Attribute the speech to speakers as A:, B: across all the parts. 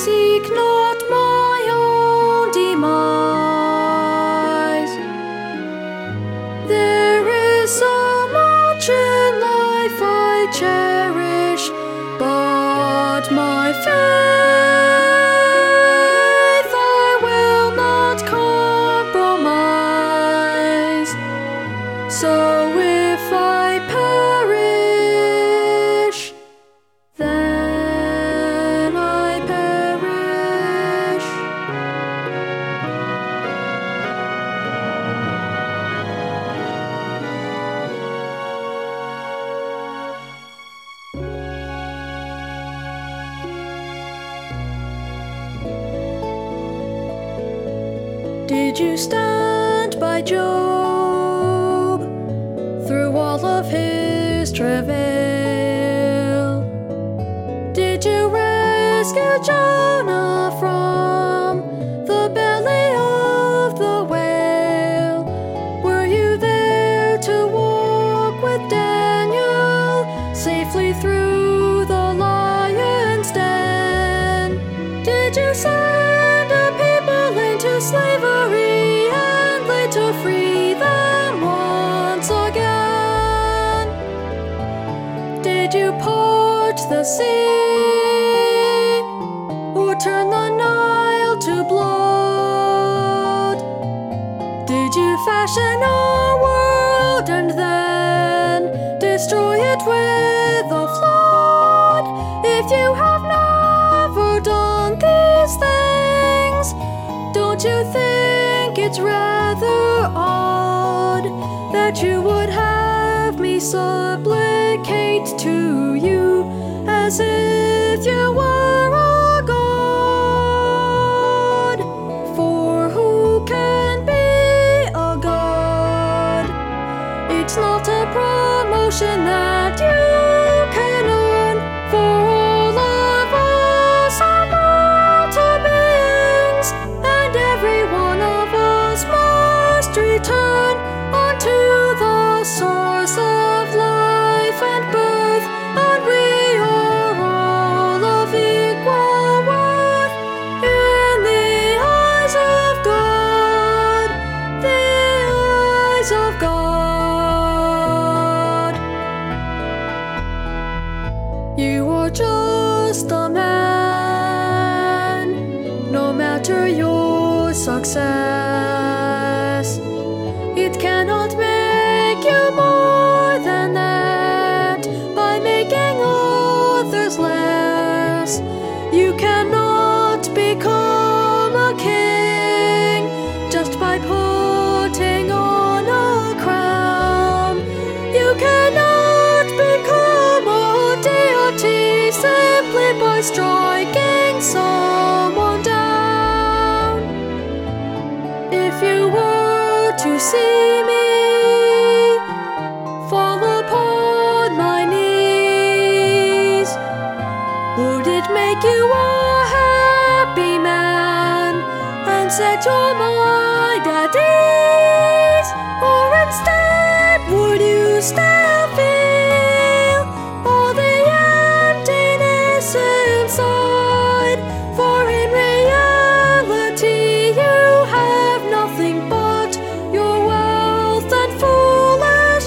A: seek not my own demise. There is so much in life I cherish, but my faith I will not compromise. So if I perish, then I perish. Did you stand by Job through all of his travail? Did you rescue Jonah from the belly of the whale? Were you there to walk with Daniel safely through the lion's den? Did you send a people into slavery and later free them once again? Did you part the sea or turn the Nile to blood? Did you fashion a world and then destroy it with a flood? If you have never done these things, don't you think it's rather odd that you would have me supplicate to you as if you were a god? For who can be a god? It's not a promotion that you can earn, for all of us are mortal beings, and every one of us must return unto the source of life and birth, and we are all of equal worth in the eyes of God, the eyes of God. You are just a man, no matter your success. It cannot make you more than that by making others less. You cannot become a king just by putting on a crown. You cannot become a deity simply by striking someone down. If you were to see me fall upon my knees, would it make you a happy man and set your mind at ease? Or instead, would you still feel all the emptiness inside? For in reality, you have nothing but your wealth and foolish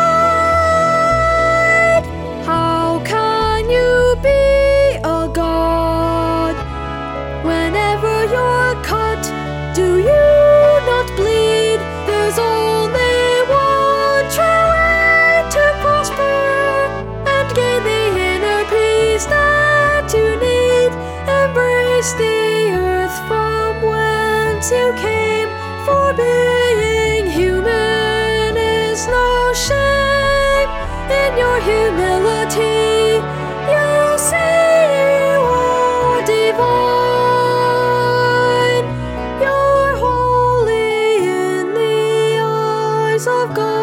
A: pride. How can you be a god whenever you're cut? Do you not bleed? There's only one true way to prosper and gain the inner peace that you need. Embrace the earth from whence you came, for being human is no shame. In your humility, you'll see you are divine. You're holy in the eyes of God.